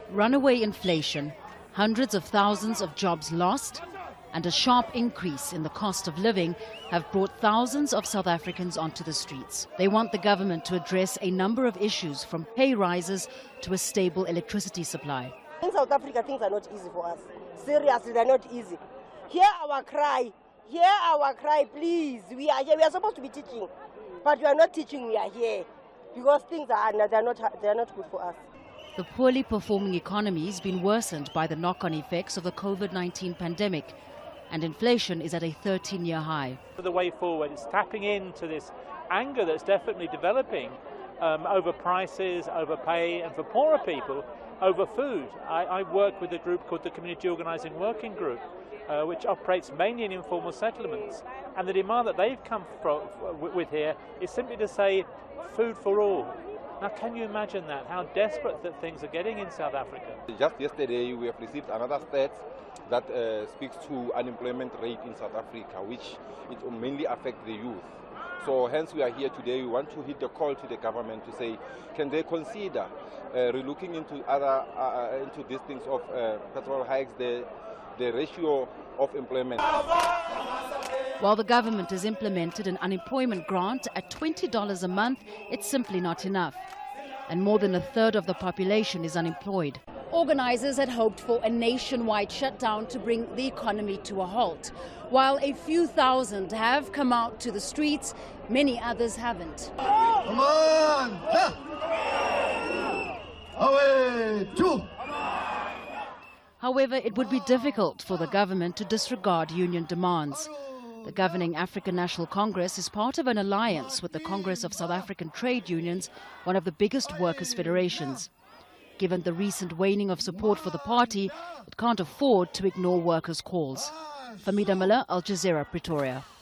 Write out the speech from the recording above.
Runaway inflation, hundreds of thousands of jobs lost, and a sharp increase in the cost of living have brought thousands of South Africans onto the streets. They want the government to address a number of issues, from pay rises to a stable electricity supply. In South Africa, things are not easy for us. Seriously, they're not easy. Hear our cry. Hear our cry, please. We are here. We are supposed to be teaching, but we are not teaching. We are here because things are they're not good for us. The poorly performing economy has been worsened by the knock-on effects of the COVID-19 pandemic, and inflation is at a 13-year high. The way forward is tapping into this anger that's definitely developing over prices, over pay, and for poorer people, over food. I work with a group called the Community Organising Working Group, which operates mainly in informal settlements. And the demand that they've come with here is simply to say food for all. Now, can you imagine that, how desperate that things are getting in South Africa? Just yesterday, we have received another stat that speaks to unemployment rate in South Africa, which it mainly affects the youth. So hence we are here today. We want to hit the call to the government to say, can they consider relooking into into these things of petrol hikes, the ratio of employment. While the government has implemented an unemployment grant at $20 a month, it's simply not enough. And more than a third of the population is unemployed. Organizers had hoped for a nationwide shutdown to bring the economy to a halt. While a few thousand have come out to the streets, many others haven't. Come on! Away! Two! However, it would be difficult for the government to disregard union demands. The governing African National Congress is part of an alliance with the Congress of South African Trade Unions, one of the biggest workers' federations. Given the recent waning of support for the party, it can't afford to ignore workers' calls. Famida Miller, Al Jazeera, Pretoria.